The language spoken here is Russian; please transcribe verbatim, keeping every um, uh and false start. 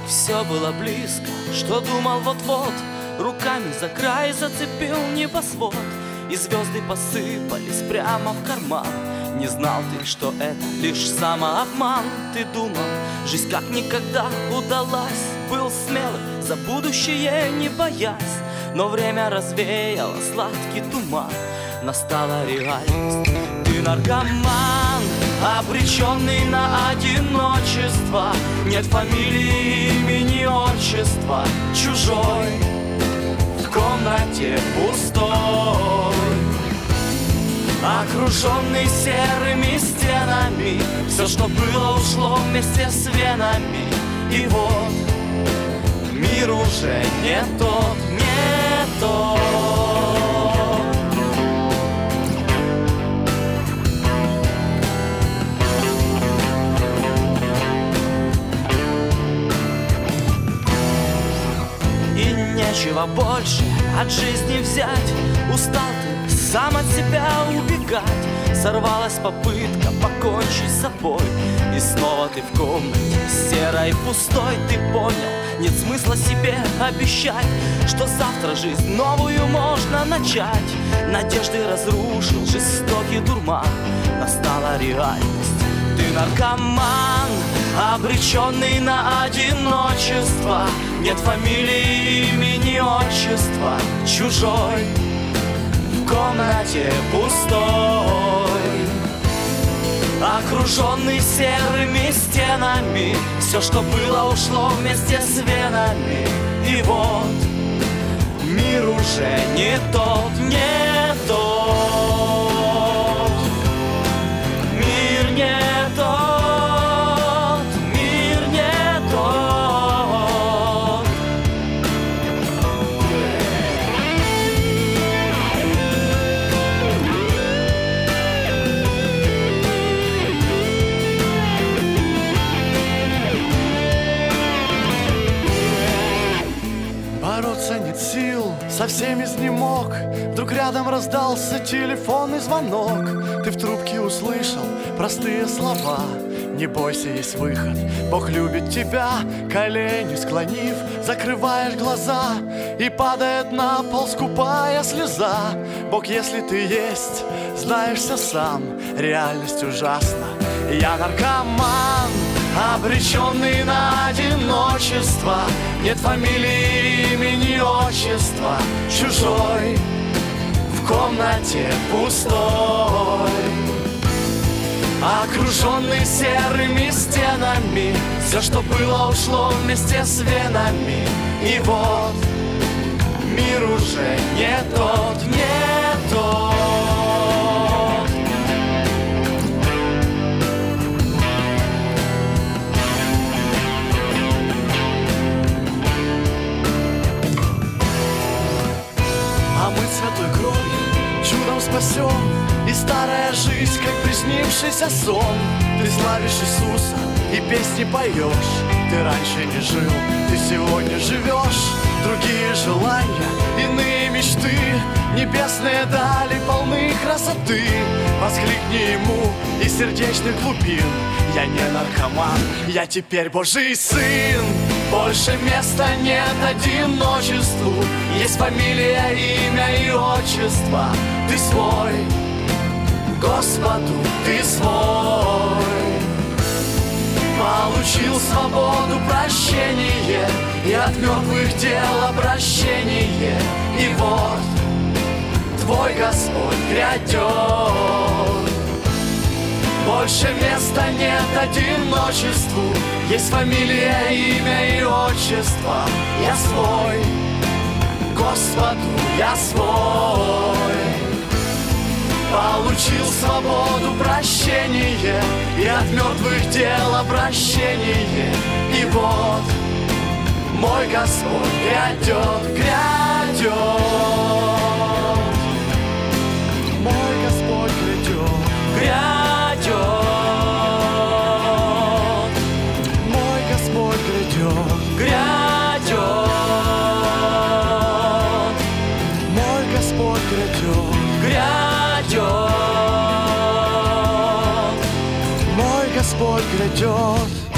Все было близко, что думал вот-вот. Руками за край зацепил небосвод, и звезды посыпались прямо в карман. Не знал ты, что это лишь самообман. Ты думал, жизнь как никогда удалась. Был смелым, за будущее не боясь. Но время развеяло сладкий туман. Настала реальность. Ты наркоман, обреченный на одиночество. Нет фамилии, имени, отчества. Чужой, в комнате пустой, окруженный серыми стенами. Все, что было, ушло вместе с венами. И вот мир уже не тот, не тот. И нечего больше от жизни взять. Устал ты сам от себя убегать. Сорвалась попытка покончить с собой. И снова ты в комнате серой, пустой. Ты понял, нет смысла себе обещать, что завтра жизнь новую можно начать. Надежды разрушил жестокий дурман. Настала реальность. Ты наркоман, обреченный на одиночество. Нет фамилии, имени, отчества. Чужой, в комнате пустой, окруженный серыми стенами. Все, что было, ушло вместе с венами. И вот мир уже не тот, не тот. Мир не тот, мир не тот. Бороться нет сил, совсем изнемог. Вдруг рядом раздался телефонный звонок. Ты в трубке услышал простые слова: не бойся, есть выход, Бог любит тебя. Колени склонив, закрываешь глаза, и падает на пол скупая слеза. Бог, если ты есть, знаешь все сам, реальность ужасна. Я наркоман, обреченный на одиночество. Нет фамилии, имени, отчества. Чужой, в комнате пустой, окруженный серыми стенами. Все, что было, ушло вместе с венами. И вот мир уже не тот, не тот. А мы святой кровью чудом спасем, и старая жизнь, как приснившийся сон. Ты славишь Иисуса и песни поешь. Ты раньше не жил, ты сегодня живешь. Другие желания, иные мечты, небесные дали полны красоты. Воскликни ему из сердечных глубин: я не наркоман, я теперь Божий сын. Больше места нет одиночеству. Есть фамилия, имя и отчество. Ты свой, Господу ты свой. Получил свободу, прощение, и от мертвых дел обращение. И вот твой Господь грядет. Больше места нет одиночеству. Есть фамилия, имя и отчество. Я свой, Господу я свой. Получил свободу, прощение, и от мертвых дел обращение. И вот мой Господь грядет, грядет. Мой Господь грядет, грядет. Мой Господь грядет, грядет. Мой Господь грядет, грядет. Мой Господь грядет.